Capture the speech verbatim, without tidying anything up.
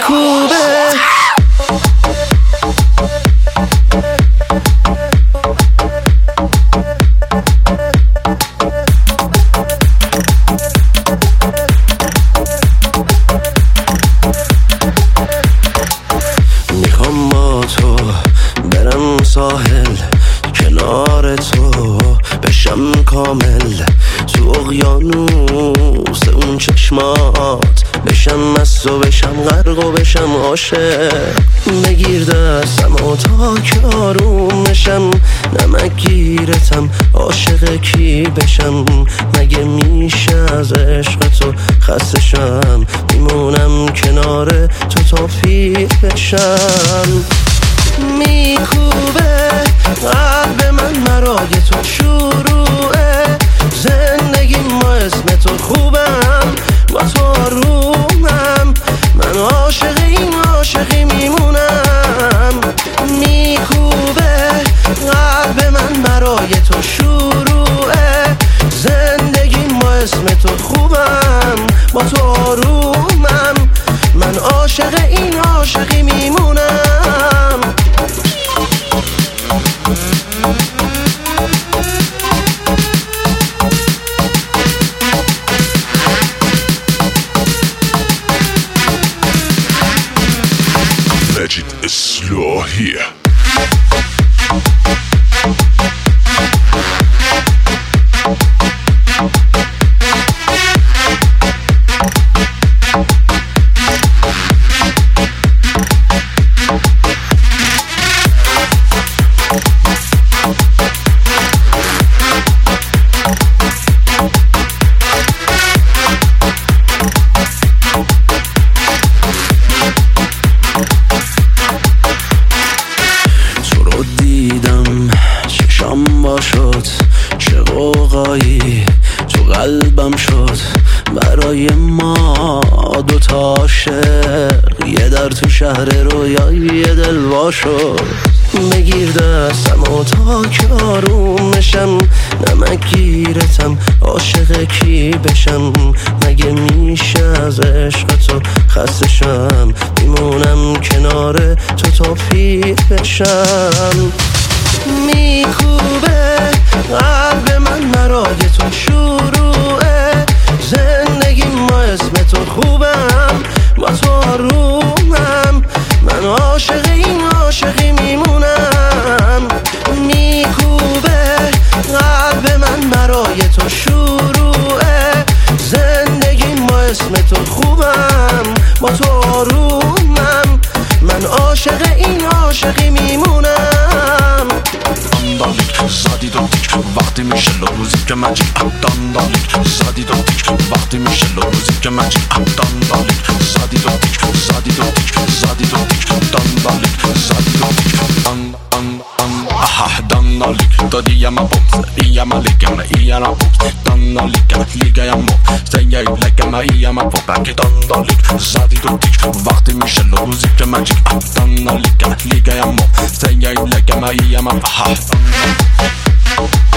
میکوبه. میخوام با تو برم ساحل، کنار تو بشم کامل، تو اقیانوس اون چشمات بشم مست و بشم غرق و بشم عاشق. بگیر دستم و تا که آروم بشم، نمک گیرتم عاشق کی بشم. مگه میشه از عشق تو خسته شم، میمونم کنار تو تا پیر بشم. میکوبه قلب من مرای تو شروعه، زندگی ما اسم تو خوبم، با تو آرومم، من عاشق این عاشقی میمونم. میکوبه قلب من برای تو شروعه، زندگی ما اسم تو خوبم، با تو آرومم، من عاشق این عاشقی میمونم. Magic Islah here. شد چه قوقایی تو قلبم شد، برای ما دوتا عاشق، یه در تو شهر رویایی دل وا شد. بگیر دستم و تا که آروم بشم، نمک گیرتم عاشق کی بشم. مگه میشه از عشق تو خسته شم، میمونم کنار تو تا پیر بشم. میکوبه قلب من مرای تو شروعه، زندگی ما اسم تو خوبم، با تو آرومم، من عاشق این عاشقی میمونم. میکوبه قلب من برای تو شروعه، زندگی ما اسم تو خوبم، با تو آرومم، من عاشق این عاشقی میمونم. داندالیک زادی دو تیک وقتی میشه روزی که مجیک داندالیک زادی دو تیک وقتی میشه روزی که مجیک داندالیک زادی دو تیک زادی دو تیک زادی دو تیک داندالیک زادی دو تیک دان دان دان آها داندالیک دادی یا ما بومس یا ما لیکم یا ما بومس داندالیک لیگا یا ما سیای لیکم یا ما بومس داندالیک زادی دو تیک وقتی میشه روزی که مجیک داندالیک لیگا یا ما سیای لیکم یا ما آها